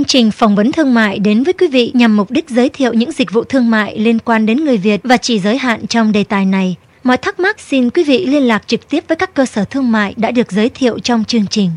trình phỏng vấn thương mại đến với quý vị nhằm mục đích giới thiệu những dịch vụ thương mại liên quan đến người Việt và chỉ giới hạn trong đề tài này. Mọi thắc mắc xin quý vị liên lạc trực tiếp với các cơ sở thương mại đã được giới thiệu trong chương trình.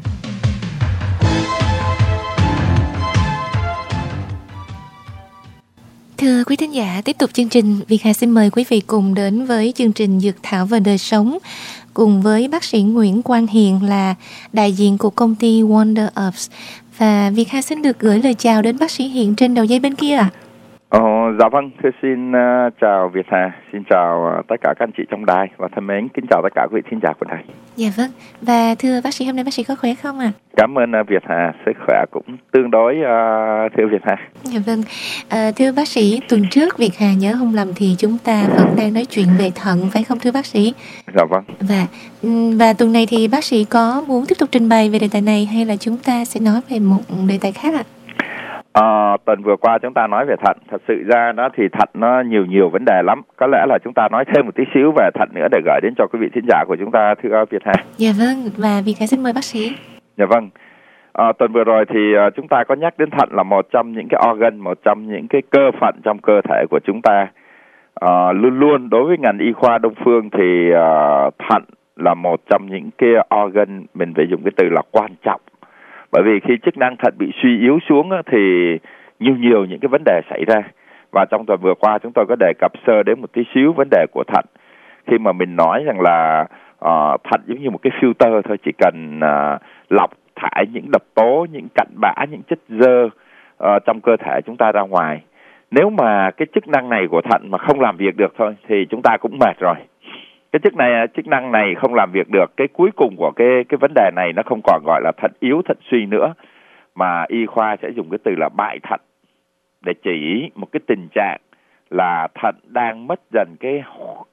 Thưa quý thính giả, tiếp tục chương trình, Việt Hà xin mời quý vị cùng đến với chương trình Dược Thảo và Đời Sống cùng với bác sĩ Nguyễn Quang Hiền là đại diện của công ty Wonder Herbs. Và Việt Hà xin được gửi lời chào đến bác sĩ Hiền trên đầu dây bên kia ạ. Dạ vâng, thưa xin chào Việt Hà, xin chào tất cả các anh chị trong đài và thân mến kính chào tất cả quý vị thính giả của đài. Dạ vâng, và thưa bác sĩ, hôm nay bác sĩ có khỏe không ạ? Cảm ơn Việt Hà, sức khỏe cũng tương đối thưa Việt Hà. Dạ vâng, thưa bác sĩ, tuần trước Việt Hà nhớ không lầm thì chúng ta vẫn đang nói chuyện về thận phải không thưa bác sĩ? Dạ vâng. Và tuần này thì bác sĩ có muốn tiếp tục trình bày về đề tài này hay là chúng ta sẽ nói về một đề tài khác ạ? Tuần vừa qua chúng ta nói về thận. Thật sự ra đó thì thận nó nhiều vấn đề lắm. Có lẽ là chúng ta nói thêm một tí xíu về thận nữa để gửi đến cho quý vị thính giả của chúng ta, thưa Việt Hà. Dạ vâng, và Việt Hà xin mời bác sĩ. Dạ vâng. Tuần vừa rồi thì chúng ta có nhắc đến thận là một trong những cái organ, một trong những cái cơ phận trong cơ thể của chúng ta. Luôn luôn đối với ngành y khoa Đông phương thì thận là một trong những cái organ, mình phải dùng cái từ là quan trọng. Bởi vì khi chức năng thận bị suy yếu xuống thì nhiều những cái vấn đề xảy ra. Và trong tuần vừa qua chúng tôi có đề cập sơ đến một tí xíu vấn đề của thận. Khi mà mình nói rằng là thận giống như một cái filter thôi, chỉ cần lọc thải những độc tố, những cặn bã, những chất xơ trong cơ thể chúng ta ra ngoài. Nếu mà cái chức năng này của thận mà không làm việc được thôi thì chúng ta cũng mệt rồi. Cái chức năng này không làm việc được, cái cuối cùng của cái vấn đề này nó không còn gọi là thận yếu, thận suy nữa, mà y khoa sẽ dùng cái từ là bại thận để chỉ một cái tình trạng là thận đang mất dần cái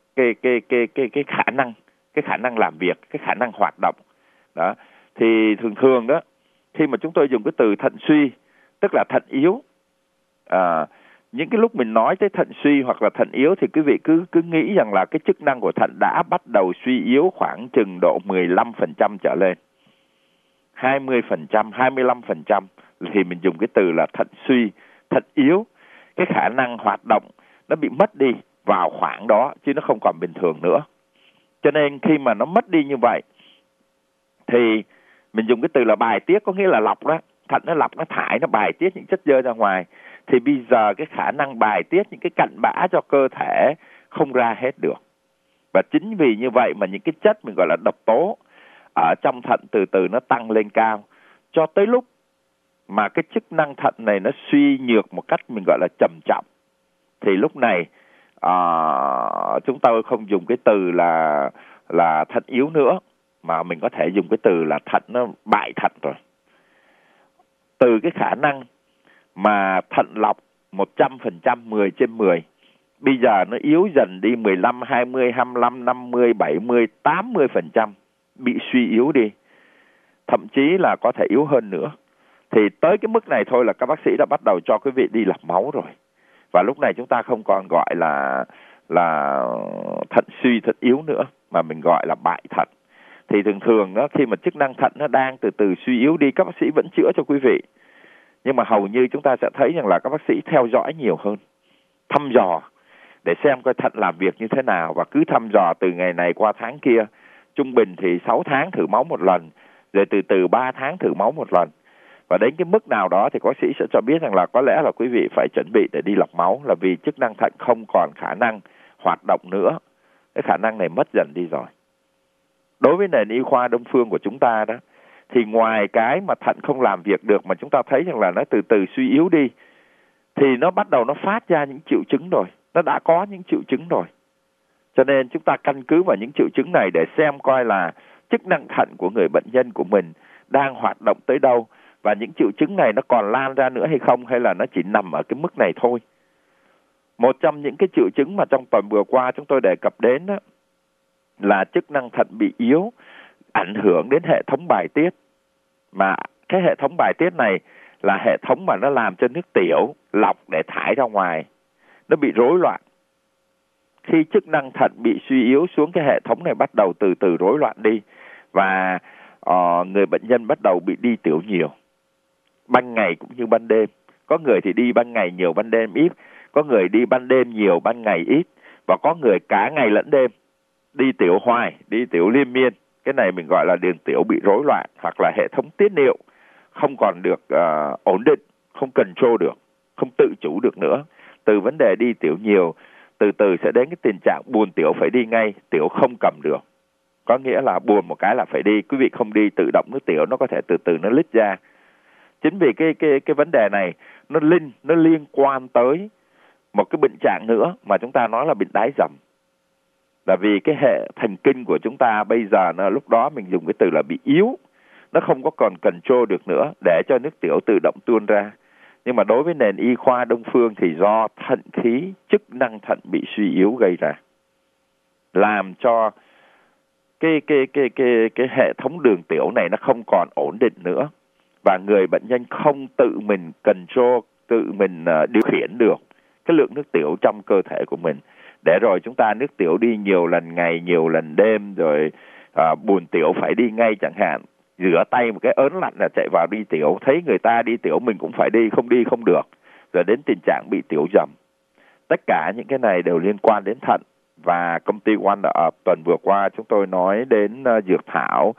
khả năng làm việc, cái khả năng hoạt động. Đó. Thì thường đó, khi mà chúng tôi dùng cái từ thận suy, tức là thận yếu, những cái lúc mình nói tới thận suy hoặc là thận yếu thì quý vị cứ nghĩ rằng là cái chức năng của thận đã bắt đầu suy yếu khoảng chừng độ 15% trở lên. 20%, 25% thì mình dùng cái từ là thận suy, thận yếu. Cái khả năng hoạt động nó bị mất đi vào khoảng đó chứ nó không còn bình thường nữa. Cho nên khi mà nó mất đi như vậy thì mình dùng cái từ là bài tiết, có nghĩa là lọc đó. Thận nó lọc, nó thải, nó bài tiết những chất xơ ra ngoài. Thì bây giờ cái khả năng bài tiết những cái cặn bã cho cơ thể không ra hết được. Và chính vì như vậy mà những cái chất mình gọi là độc tố ở trong thận từ từ nó tăng lên cao. Cho tới lúc mà cái chức năng thận này nó suy nhược một cách mình gọi là trầm trọng. Thì lúc này chúng ta không dùng cái từ là thận yếu nữa, mà mình có thể dùng cái từ là thận nó bại thận rồi. Từ cái khả năng mà thận lọc 100%, 10 trên 10, bây giờ nó yếu dần đi 15, 20, 25, 50, 70, 80%, bị suy yếu đi. Thậm chí là có thể yếu hơn nữa. Thì tới cái mức này thôi là các bác sĩ đã bắt đầu cho quý vị đi lọc máu rồi. Và lúc này chúng ta không còn gọi là thận suy, thận yếu nữa, mà mình gọi là bại thận. Thì thường đó, khi mà chức năng thận nó đang từ từ suy yếu đi, các bác sĩ vẫn chữa cho quý vị. Nhưng mà hầu như chúng ta sẽ thấy rằng là các bác sĩ theo dõi nhiều hơn, thăm dò để xem coi thận làm việc như thế nào, và cứ thăm dò từ ngày này qua tháng kia. Trung bình thì 6 tháng thử máu một lần, rồi từ 3 tháng thử máu một lần. Và đến cái mức nào đó thì bác sĩ sẽ cho biết rằng là có lẽ là quý vị phải chuẩn bị để đi lọc máu, là vì chức năng thận không còn khả năng hoạt động nữa. Cái khả năng này mất dần đi rồi. Đối với nền y khoa Đông phương của chúng ta đó, thì ngoài cái mà thận không làm việc được mà chúng ta thấy rằng là nó từ từ suy yếu đi, thì nó bắt đầu nó phát ra những triệu chứng rồi. Nó đã có những triệu chứng rồi. Cho nên chúng ta căn cứ vào những triệu chứng này để xem coi là chức năng thận của người bệnh nhân của mình đang hoạt động tới đâu, và những triệu chứng này nó còn lan ra nữa hay không, hay là nó chỉ nằm ở cái mức này thôi. Một trong những cái triệu chứng mà trong tuần vừa qua chúng tôi đề cập đến đó, là chức năng thận bị yếu, ảnh hưởng đến hệ thống bài tiết. Mà cái hệ thống bài tiết này là hệ thống mà nó làm cho nước tiểu lọc để thải ra ngoài, nó bị rối loạn. Khi chức năng thận bị suy yếu xuống, cái hệ thống này bắt đầu từ từ rối loạn đi, và người bệnh nhân bắt đầu bị đi tiểu nhiều. ban ngày cũng như ban đêm. Có người thì đi ban ngày nhiều, ban đêm ít. Có người đi ban đêm nhiều, ban ngày ít. Và có người cả ngày lẫn đêm đi tiểu hoài, đi tiểu liên miên. Cái này mình gọi là đường tiểu bị rối loạn, hoặc là hệ thống tiết niệu không còn được ổn định, không control được, không tự chủ được nữa. Từ vấn đề đi tiểu nhiều, từ từ sẽ đến cái tình trạng buồn tiểu phải đi ngay, tiểu không cầm được. Có nghĩa là buồn một cái là phải đi, quý vị không đi tự động nước tiểu nó có thể từ từ nó lít ra. Chính vì cái vấn đề này nó liên quan tới một cái bệnh trạng nữa mà chúng ta nói là bệnh đái dầm. Là vì cái hệ thần kinh của chúng ta bây giờ lúc đó mình dùng cái từ là bị yếu, nó không có còn control được nữa để cho nước tiểu tự động tuôn ra. Nhưng mà đối với nền y khoa Đông phương thì do thận khí, chức năng thận bị suy yếu gây ra, làm cho cái hệ thống đường tiểu này nó không còn ổn định nữa, và người bệnh nhân không tự mình control, tự mình điều khiển được cái lượng nước tiểu trong cơ thể của mình. Để rồi chúng ta nước tiểu đi nhiều lần ngày, nhiều lần đêm, rồi buồn tiểu phải đi ngay chẳng hạn. Rửa tay một cái ớn lạnh là chạy vào đi tiểu, thấy người ta đi tiểu mình cũng phải đi không được, rồi đến tình trạng bị tiểu dầm. Tất cả những cái này đều liên quan đến thận. Và công ty Wonder tuần vừa qua chúng tôi nói đến dược thảo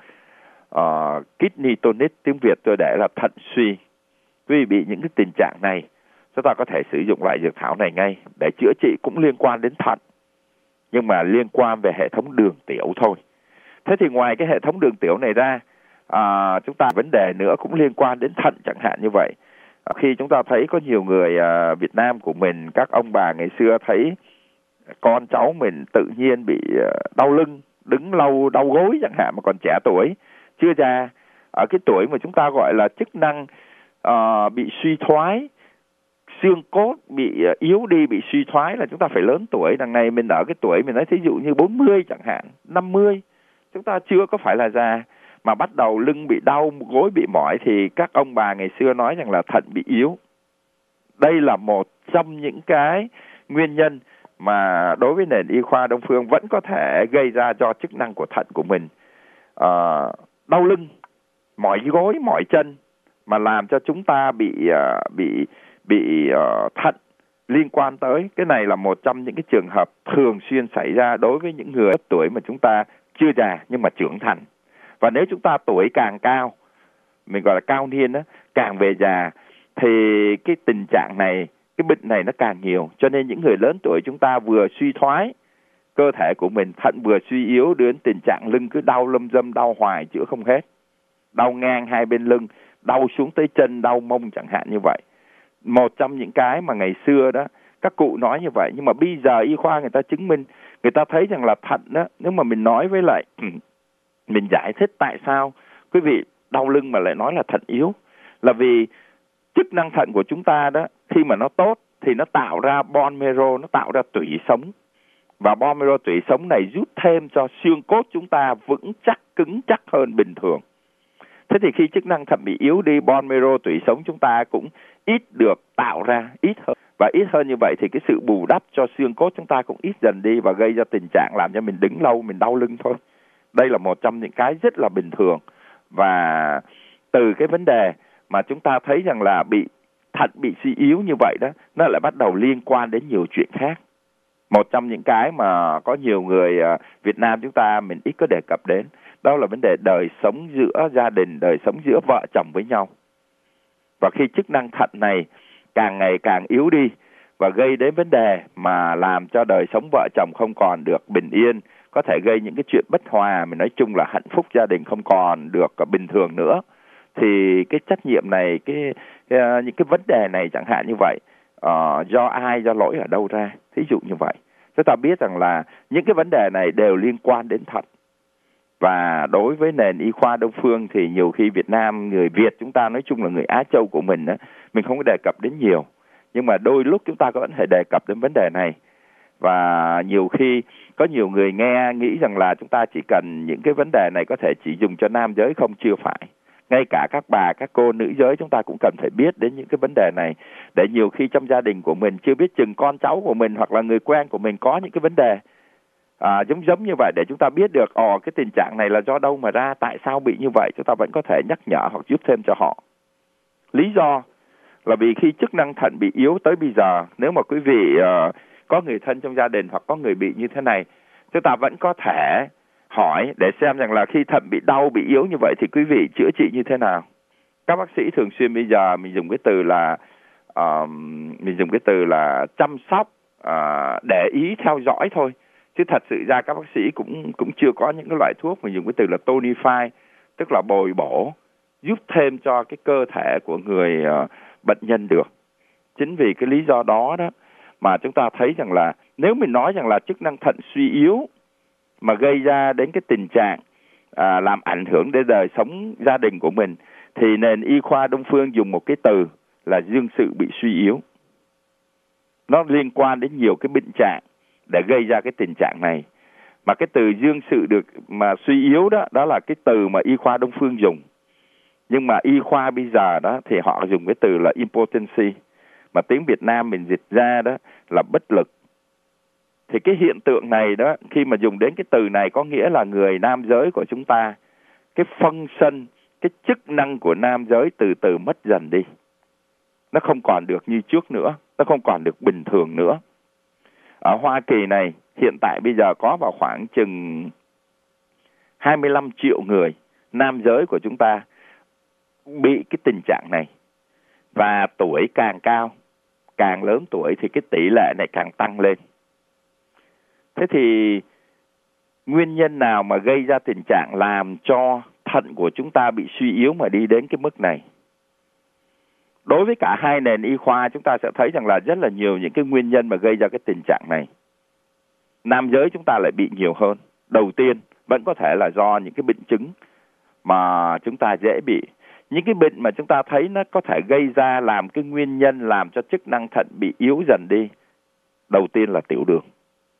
Kidney Tonic, tiếng Việt tôi để là thận suy. Quý vị bị những cái tình trạng này, chúng ta có thể sử dụng loại dược thảo này ngay để chữa trị, cũng liên quan đến thận, nhưng mà liên quan về hệ thống đường tiểu thôi. Thế thì ngoài cái hệ thống đường tiểu này ra, chúng ta vấn đề nữa cũng liên quan đến thận chẳng hạn như vậy. Khi chúng ta thấy có nhiều người Việt Nam của mình, các ông bà ngày xưa thấy con cháu mình tự nhiên bị đau lưng, đứng lâu đau gối chẳng hạn, mà còn trẻ tuổi, chưa già, ở cái tuổi mà chúng ta gọi là chức năng bị suy thoái, xương cốt bị yếu đi, bị suy thoái là chúng ta phải lớn tuổi. Đằng này mình ở cái tuổi mình nói thí dụ như 40 chẳng hạn, 50, chúng ta chưa có phải là già mà bắt đầu lưng bị đau, gối bị mỏi, thì các ông bà ngày xưa nói rằng là thận bị yếu. Đây là một trong những cái nguyên nhân mà đối với nền y khoa Đông phương vẫn có thể gây ra do chức năng của thận của mình. Đau lưng, mỏi gối, mỏi chân mà làm cho chúng ta bị thận liên quan tới. Cái này là một trong những cái trường hợp thường xuyên xảy ra đối với những người tuổi mà chúng ta chưa già nhưng mà trưởng thành. Và nếu chúng ta tuổi càng cao, mình gọi là cao niên đó, càng về già, thì cái tình trạng này, cái bệnh này nó càng nhiều. Cho nên những người lớn tuổi chúng ta vừa suy thoái cơ thể của mình, thận vừa suy yếu, đến tình trạng lưng cứ đau lâm dâm, đau hoài chữa không hết, đau ngang hai bên lưng, đau xuống tới chân, đau mông chẳng hạn như vậy. Một trong những cái mà ngày xưa đó các cụ nói như vậy, nhưng mà bây giờ y khoa người ta chứng minh, người ta thấy rằng là thận đó, nếu mà mình nói với lại mình giải thích tại sao quý vị đau lưng mà lại nói là thận yếu, là vì chức năng thận của chúng ta đó, khi mà nó tốt thì nó tạo ra bone marrow, nó tạo ra tủy sống, và bone marrow, tủy sống này giúp thêm cho xương cốt chúng ta vững chắc, cứng chắc hơn bình thường. Thế thì khi chức năng thận bị yếu đi, bone marrow, tủy sống chúng ta cũng ít được tạo ra, ít hơn. Và ít hơn như vậy thì cái sự bù đắp cho xương cốt chúng ta cũng ít dần đi, và gây ra tình trạng làm cho mình đứng lâu, mình đau lưng thôi. Đây là một trong những cái rất là bình thường. Và từ cái vấn đề mà chúng ta thấy rằng là thận bị suy yếu như vậy đó, nó lại bắt đầu liên quan đến nhiều chuyện khác. Một trong những cái mà có nhiều người Việt Nam chúng ta mình ít có đề cập đến, đó là vấn đề đời sống giữa gia đình, đời sống giữa vợ chồng với nhau. Và khi chức năng thận này càng ngày càng yếu đi và gây đến vấn đề mà làm cho đời sống vợ chồng không còn được bình yên, có thể gây những cái chuyện bất hòa, mình nói chung là hạnh phúc gia đình không còn được bình thường nữa, thì cái trách nhiệm này, những cái vấn đề này chẳng hạn như vậy, do ai, do lỗi ở đâu ra, thí dụ như vậy. Chúng ta biết rằng là những cái vấn đề này đều liên quan đến thận. Và đối với nền y khoa Đông phương thì nhiều khi Việt Nam, người Việt chúng ta nói chung là người Á Châu của mình đó, mình không có đề cập đến nhiều, nhưng mà đôi lúc chúng ta có thể đề cập đến vấn đề này. Và nhiều khi có nhiều người nghĩ rằng là chúng ta chỉ cần những cái vấn đề này có thể chỉ dùng cho nam giới không, chưa phải. Ngay cả các bà, các cô nữ giới chúng ta cũng cần phải biết đến những cái vấn đề này, để nhiều khi trong gia đình của mình chưa biết chừng con cháu của mình hoặc là người quen của mình có những cái vấn đề giống như vậy, để chúng ta biết được cái tình trạng này là do đâu mà ra, tại sao bị như vậy, chúng ta vẫn có thể nhắc nhở hoặc giúp thêm cho họ. Lý do là vì khi chức năng thận bị yếu tới bây giờ, nếu mà quý vị có người thân trong gia đình hoặc có người bị như thế này, chúng ta vẫn có thể hỏi để xem rằng là khi thận bị đau, bị yếu như vậy thì quý vị chữa trị như thế nào. Các bác sĩ thường xuyên bây giờ mình dùng cái từ là chăm sóc, để ý theo dõi thôi, chứ thật sự ra các bác sĩ cũng chưa có những cái loại thuốc mình dùng cái từ là tonify, tức là bồi bổ, giúp thêm cho cái cơ thể của người bệnh nhân được. Chính vì cái lý do đó mà chúng ta thấy rằng là nếu mình nói rằng là chức năng thận suy yếu mà gây ra đến cái tình trạng làm ảnh hưởng đến đời sống gia đình của mình, thì nền y khoa Đông phương dùng một cái từ là dương sự bị suy yếu. Nó liên quan đến nhiều cái bệnh trạng để gây ra cái tình trạng này. Mà cái từ dương sự được mà suy yếu đó là cái từ mà y khoa Đông phương dùng. Nhưng mà y khoa bây giờ đó thì họ dùng cái từ là impotency, mà tiếng Việt Nam mình dịch ra đó là bất lực. Thì cái hiện tượng này đó, khi mà dùng đến cái từ này có nghĩa là người nam giới của chúng ta, cái function, cái chức năng của nam giới từ từ mất dần đi. Nó không còn được như trước nữa, nó không còn được bình thường nữa. Ở Hoa Kỳ này, hiện tại bây giờ có vào khoảng chừng 25 triệu người nam giới của chúng ta bị cái tình trạng này. Và tuổi càng cao, càng lớn tuổi thì cái tỷ lệ này càng tăng lên. Thế thì nguyên nhân nào mà gây ra tình trạng làm cho thận của chúng ta bị suy yếu mà đi đến cái mức này? Đối với cả hai nền y khoa, chúng ta sẽ thấy rằng là rất là nhiều những cái nguyên nhân mà gây ra cái tình trạng này. Nam giới chúng ta lại bị nhiều hơn. Đầu tiên vẫn có thể là do những cái bệnh chứng mà chúng ta dễ bị. Những cái bệnh mà chúng ta thấy nó có thể gây ra làm cái nguyên nhân làm cho chức năng thận bị yếu dần đi. Đầu tiên là tiểu đường,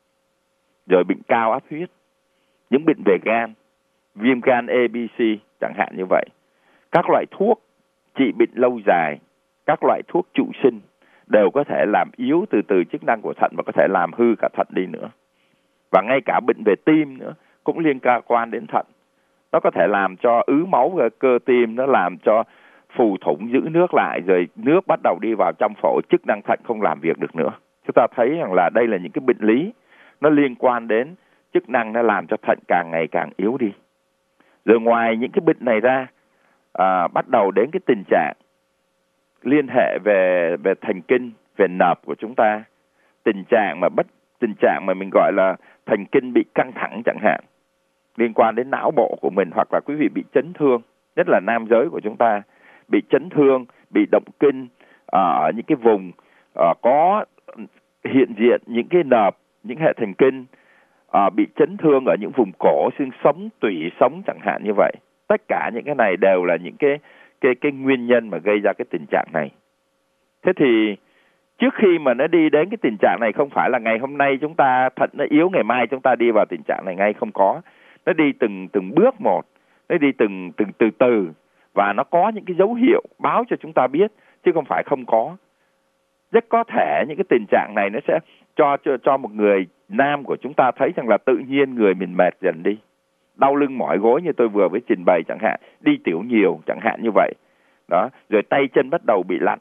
rồi bệnh cao áp huyết, những bệnh về gan, viêm gan A, B, C chẳng hạn như vậy. Các loại thuốc trị bệnh lâu dài, các loại thuốc trụ sinh đều có thể làm yếu từ từ chức năng của thận và có thể làm hư cả thận đi nữa. Và ngay cả bệnh về tim nữa cũng liên quan đến thận. Nó có thể làm cho ứ máu ở cơ tim, nó làm cho phù thủng giữ nước lại, rồi nước bắt đầu đi vào trong phổi, chức năng thận không làm việc được nữa. Chúng ta thấy rằng là đây là những cái bệnh lý nó liên quan đến chức năng, nó làm cho thận càng ngày càng yếu đi. Rồi ngoài những cái bệnh này ra, bắt đầu đến cái tình trạng liên hệ về thần kinh, về nợp của chúng ta, tình trạng mà mình gọi là thần kinh bị căng thẳng chẳng hạn, liên quan đến não bộ của mình, hoặc là quý vị bị chấn thương, nhất là nam giới của chúng ta bị chấn thương, bị động kinh ở những cái vùng có hiện diện những cái nợp, những hệ thần kinh, bị chấn thương ở những vùng cổ, xương sống, tủy sống chẳng hạn như vậy. Tất cả những cái này đều là những cái nguyên nhân mà gây ra cái tình trạng này. Thế thì trước khi mà nó đi đến cái tình trạng này, không phải là ngày hôm nay chúng ta thận nó yếu, ngày mai chúng ta đi vào tình trạng này ngay, không có. Nó đi từng bước một, nó đi từng từ từ, và nó có những cái dấu hiệu báo cho chúng ta biết, chứ không phải không có. Rất có thể những cái tình trạng này nó sẽ cho một người nam của chúng ta thấy rằng là tự nhiên người mình mệt dần đi, đau lưng mỏi gối như tôi vừa mới trình bày chẳng hạn, đi tiểu nhiều chẳng hạn như vậy đó, rồi tay chân bắt đầu bị lạnh,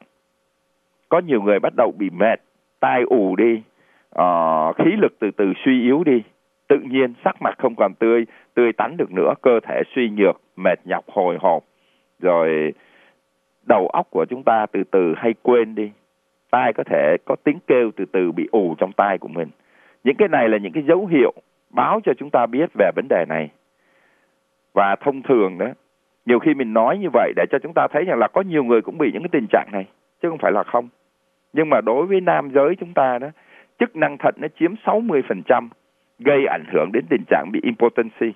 có nhiều người bắt đầu bị mệt, tai ù đi, khí lực từ từ suy yếu đi, tự nhiên sắc mặt không còn tươi tắn được nữa, cơ thể suy nhược, mệt nhọc hồi hộp, rồi đầu óc của chúng ta từ từ hay quên đi, tai có thể có tiếng kêu từ từ bị ù trong tai của mình. Những cái này là những cái dấu hiệu báo cho chúng ta biết về vấn đề này. Và thông thường đó, nhiều khi mình nói như vậy để cho chúng ta thấy rằng là có nhiều người cũng bị những cái tình trạng này, chứ không phải là không. Nhưng mà đối với nam giới chúng ta đó, chức năng thận nó chiếm 60%, gây ảnh hưởng đến tình trạng bị impotency.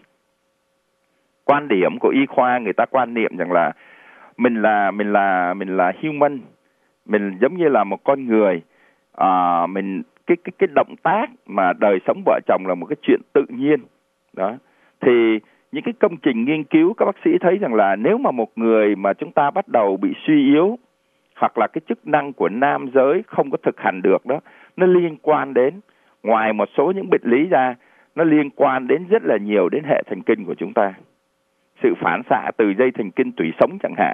Quan điểm của y khoa, người ta quan niệm rằng là mình là human, mình giống như là một con người, mình cái động tác mà đời sống vợ chồng là một cái chuyện tự nhiên đó. Thì những cái công trình nghiên cứu, các bác sĩ thấy rằng là nếu mà một người mà chúng ta bắt đầu bị suy yếu, hoặc là cái chức năng của nam giới không có thực hành được đó, nó liên quan đến, ngoài một số những bệnh lý ra, nó liên quan đến rất là nhiều đến hệ thần kinh của chúng ta. Sự phản xạ từ dây thần kinh tủy sống chẳng hạn,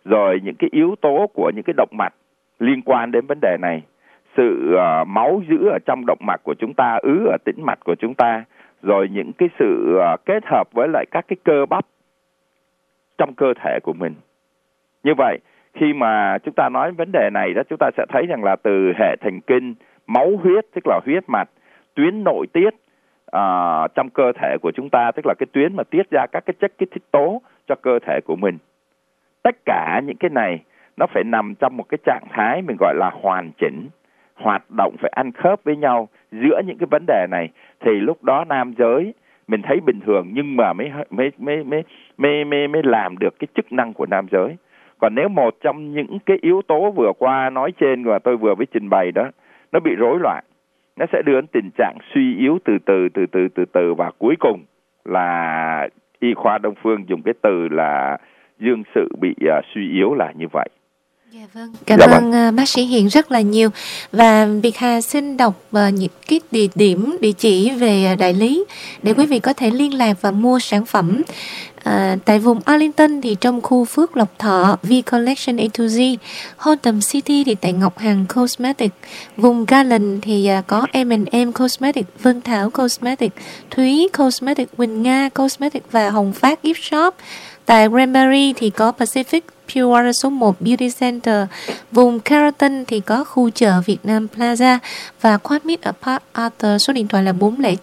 rồi những cái yếu tố của những cái động mạch liên quan đến vấn đề này, sự máu giữ ở trong động mạch của chúng ta, ứ ở tĩnh mạch của chúng ta, rồi những cái sự kết hợp với lại các cái cơ bắp trong cơ thể của mình. Như vậy, khi mà chúng ta nói vấn đề này đó, chúng ta sẽ thấy rằng là từ hệ thần kinh, máu huyết, tức là huyết mạch, tuyến nội tiết trong cơ thể của chúng ta, tức là cái tuyến mà tiết ra các cái chất kích thích tố cho cơ thể của mình. Tất cả những cái này nó phải nằm trong một cái trạng thái mình gọi là hoàn chỉnh, hoạt động phải ăn khớp với nhau giữa những cái vấn đề này, thì lúc đó nam giới mình thấy bình thường nhưng mà mới làm được cái chức năng của nam giới. Còn nếu một trong những cái yếu tố vừa qua nói trên và tôi vừa mới trình bày đó, nó bị rối loạn, nó sẽ đưa đến tình trạng suy yếu từ từ và cuối cùng là y khoa Đông phương dùng cái từ là dương sự bị suy yếu là như vậy. Dạ vâng, cảm ơn bác sĩ Hiền rất là nhiều. Và Việt Hà xin đọc những cái địa chỉ về đại lý để quý vị có thể liên lạc và mua sản phẩm. Tại vùng Arlington thì trong khu Phước Lộc Thọ, V Collection A to Z, Hotham City thì tại Ngọc Hằng Cosmetic, vùng Garland thì có M&M Cosmetic, Vân Thảo Cosmetic, Thúy Cosmetic, Quỳnh Nga Cosmetic và Hồng Phát Gift Shop. Tại Granbury thì có Pacific Pure Water số 1 Beauty Center. Vùng Carrollton thì có khu chợ Việt Nam Plaza và Quadmit ở Park Arthur. Số điện thoại là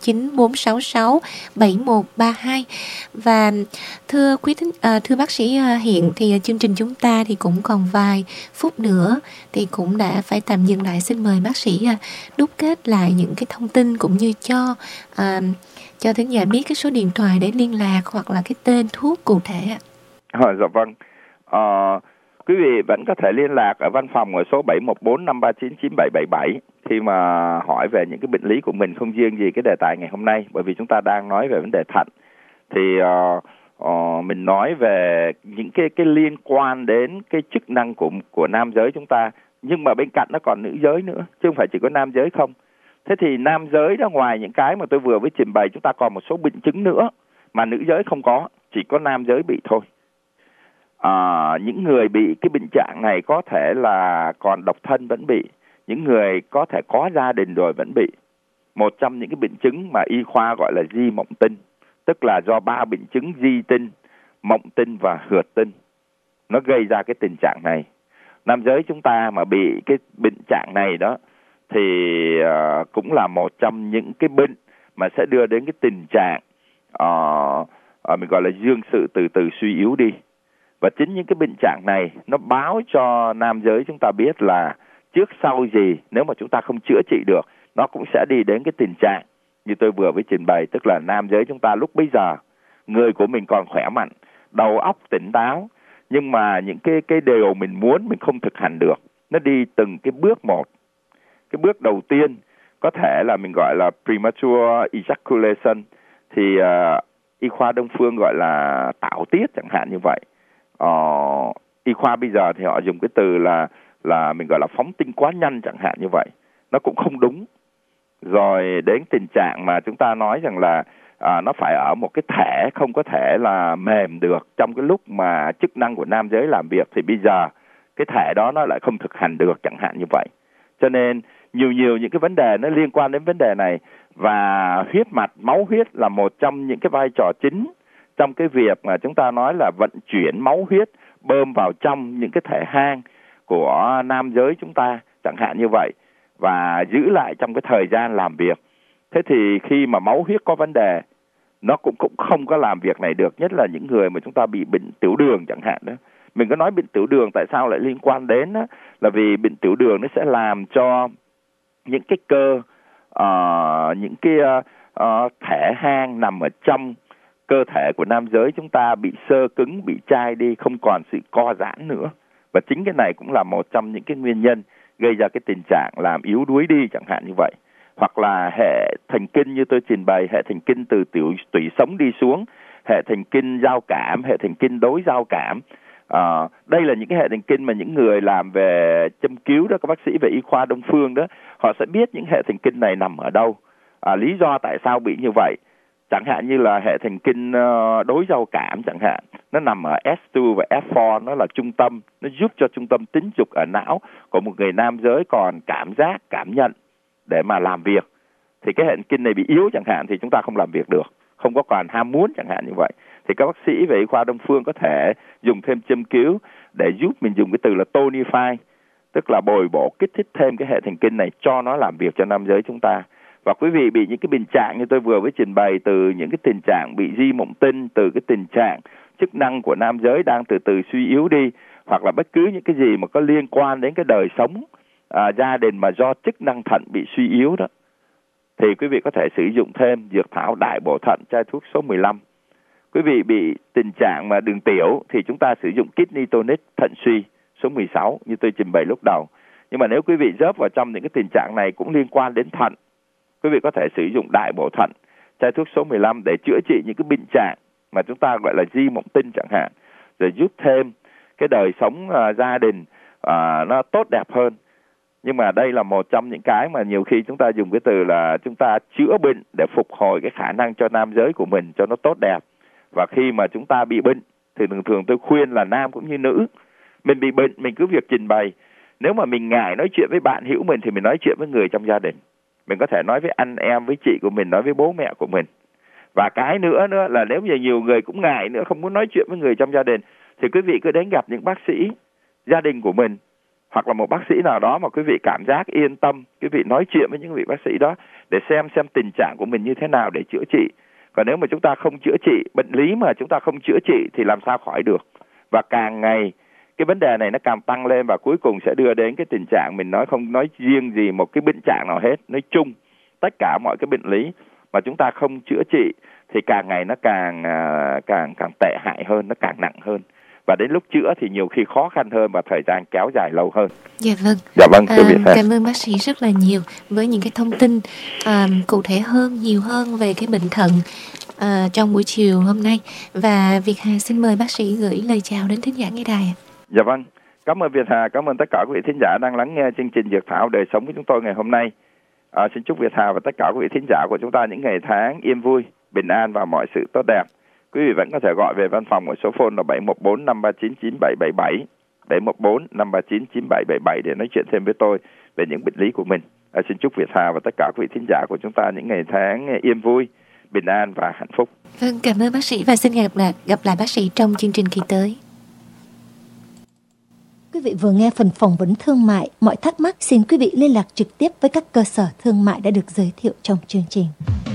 409-466-7132. Và thưa bác sĩ Hiện, thì chương trình chúng ta thì cũng còn vài phút nữa thì cũng đã phải tạm dừng lại. Xin mời bác sĩ đúc kết lại những cái thông tin cũng như cho thính giả biết cái số điện thoại để liên lạc hoặc là cái tên thuốc cụ thể ạ. Dạ vâng. Quý vị vẫn có thể liên lạc ở văn phòng ở số 714-539-9777 khi mà hỏi về những cái bệnh lý của mình, không riêng gì cái đề tài ngày hôm nay, bởi vì chúng ta đang nói về vấn đề thận. Thì mình nói về những cái liên quan đến cái chức năng của nam giới chúng ta, nhưng mà bên cạnh nó còn nữ giới nữa, chứ không phải chỉ có nam giới không. Thế thì nam giới đó, ngoài những cái mà tôi vừa mới trình bày, chúng ta còn một số bệnh chứng nữa mà nữ giới không có, chỉ có nam giới bị thôi. Những người bị cái bệnh trạng này có thể là còn độc thân vẫn bị, những người có thể có gia đình rồi vẫn bị. Một trong những cái bệnh chứng mà y khoa gọi là di mộng tinh, tức là do 3 bệnh chứng di tinh, mộng tinh và hượt tinh, nó gây ra cái tình trạng này. Nam giới chúng ta mà bị cái bệnh trạng này đó thì cũng là một trong những cái bệnh mà sẽ đưa đến cái tình trạng mình gọi là dương sự từ từ suy yếu đi. Và chính những cái bệnh trạng này nó báo cho nam giới chúng ta biết là trước sau gì nếu mà chúng ta không chữa trị được, nó cũng sẽ đi đến cái tình trạng như tôi vừa mới trình bày, tức là nam giới chúng ta lúc bây giờ người của mình còn khỏe mạnh, đầu óc tỉnh táo, nhưng mà những cái điều mình muốn mình không thực hành được. Nó đi từng cái bước một. Cái bước đầu tiên có thể là mình gọi là premature ejaculation, thì y khoa Đông phương gọi là tạo tiết chẳng hạn như vậy. Y khoa bây giờ thì họ dùng cái từ là mình gọi là phóng tinh quá nhanh chẳng hạn như vậy. Nó cũng không đúng. Rồi đến tình trạng mà chúng ta nói rằng là nó phải ở một cái thể không có thể là mềm được trong cái lúc mà chức năng của nam giới làm việc, thì bây giờ cái thể đó nó lại không thực hành được chẳng hạn như vậy. Cho nên nhiều những cái vấn đề nó liên quan đến vấn đề này. Và huyết mạch, máu huyết là một trong những cái vai trò chính trong cái việc mà chúng ta nói là vận chuyển máu huyết bơm vào trong những cái thể hang của nam giới chúng ta chẳng hạn như vậy, và giữ lại trong cái thời gian làm việc. Thế thì khi mà máu huyết có vấn đề, nó cũng không có làm việc này được, nhất là những người mà chúng ta bị bệnh tiểu đường chẳng hạn đó. Mình có nói bệnh tiểu đường tại sao lại liên quan đến đó, là vì bệnh tiểu đường nó sẽ làm cho những cái cơ, những cái thể hang nằm ở trong cơ thể của nam giới chúng ta bị xơ cứng, bị chai đi, không còn sự co giãn nữa. Và chính cái này cũng là một trong những cái nguyên nhân gây ra cái tình trạng làm yếu đuối đi chẳng hạn như vậy. Hoặc là hệ thần kinh như tôi trình bày, hệ thần kinh từ tủy sống đi xuống, hệ thần kinh giao cảm, hệ thần kinh đối giao cảm. Đây là những cái hệ thần kinh mà những người làm về châm cứu đó, các bác sĩ về y khoa Đông phương đó, họ sẽ biết những hệ thần kinh này nằm ở đâu, lý do tại sao bị như vậy. Chẳng hạn như là hệ thần kinh đối giao cảm chẳng hạn, nó nằm ở S2 và S4, nó là trung tâm, nó giúp cho trung tâm tính dục ở não của một người nam giới còn cảm giác, cảm nhận để mà làm việc. Thì cái hệ thần kinh này bị yếu chẳng hạn thì chúng ta không làm việc được, không có còn ham muốn chẳng hạn như vậy. Thì các bác sĩ về y khoa Đông phương có thể dùng thêm châm cứu để giúp mình, dùng cái từ là tonify, tức là bồi bổ, kích thích thêm cái hệ thần kinh này cho nó làm việc cho nam giới chúng ta. Và quý vị bị những cái tình trạng như tôi vừa mới trình bày, từ những cái tình trạng bị di mộng tinh, từ cái tình trạng chức năng của nam giới đang từ từ suy yếu đi, hoặc là bất cứ những cái gì mà có liên quan đến cái đời sống gia đình mà do chức năng thận bị suy yếu đó, thì quý vị có thể sử dụng thêm dược thảo đại bổ thận, chai thuốc số 15. Quý vị bị tình trạng mà đường tiểu thì chúng ta sử dụng kidney tonic thận suy số 16 như tôi trình bày lúc đầu. Nhưng mà nếu quý vị rớt vào trong những cái tình trạng này cũng liên quan đến thận, quý vị có thể sử dụng đại bổ thận, chai thuốc số 15 để chữa trị những cái bệnh trạng mà chúng ta gọi là di mộng tinh chẳng hạn, rồi giúp thêm cái đời sống gia đình nó tốt đẹp hơn. Nhưng mà đây là một trong những cái mà nhiều khi chúng ta dùng cái từ là chúng ta chữa bệnh để phục hồi cái khả năng cho nam giới của mình cho nó tốt đẹp. Và khi mà chúng ta bị bệnh thì thường tôi khuyên là nam cũng như nữ, mình bị bệnh mình cứ việc trình bày. Nếu mà mình ngại nói chuyện với bạn hữu mình thì mình nói chuyện với người trong gia đình. Mình có thể nói với anh em, với chị của mình, nói với bố mẹ của mình. Và cái nữa là nếu như nhiều người cũng ngại nữa, không muốn nói chuyện với người trong gia đình, thì quý vị cứ đến gặp những bác sĩ gia đình của mình, hoặc là một bác sĩ nào đó mà quý vị cảm giác yên tâm, quý vị nói chuyện với những vị bác sĩ đó để xem tình trạng của mình như thế nào để chữa trị. Còn nếu mà chúng ta không chữa trị, bệnh lý mà chúng ta không chữa trị thì làm sao khỏi được. Và càng ngày cái vấn đề này nó càng tăng lên và cuối cùng sẽ đưa đến cái tình trạng, mình nói không nói riêng gì một cái bệnh trạng nào hết, nói chung tất cả mọi cái bệnh lý mà chúng ta không chữa trị thì càng ngày nó càng tệ hại hơn, nó càng nặng hơn. Và đến lúc chữa thì nhiều khi khó khăn hơn và thời gian kéo dài lâu hơn. Dạ vâng. Dạ vâng, cảm ơn bác sĩ rất là nhiều với những cái thông tin cụ thể hơn, nhiều hơn về cái bệnh thận trong buổi chiều hôm nay. Và Việt Hà xin mời bác sĩ gửi lời chào đến thính giả nghe đài. Dạ vâng, cảm ơn Việt Hà, cảm ơn tất cả quý vị thính giả đang lắng nghe chương trình Dược Thảo Đời Sống của chúng tôi ngày hôm nay. Xin chúc Việt Hà và tất cả quý vị thính giả của chúng ta những ngày tháng yên vui, bình an và mọi sự tốt đẹp. Quý vị vẫn có thể gọi về văn phòng ở số phone là 714 539 9777, 714 539 9777 để nói chuyện thêm với tôi về những bệnh lý của mình. Xin chúc Việt Hà và tất cả quý vị thính giả của chúng ta những ngày tháng yên vui, bình an và hạnh phúc. Vâng, cảm ơn bác sĩ và xin gặp lại bác sĩ trong chương trình kỳ tới. Quý vị vừa nghe phần phỏng vấn thương mại. Mọi thắc mắc xin quý vị liên lạc trực tiếp với các cơ sở thương mại đã được giới thiệu trong chương trình.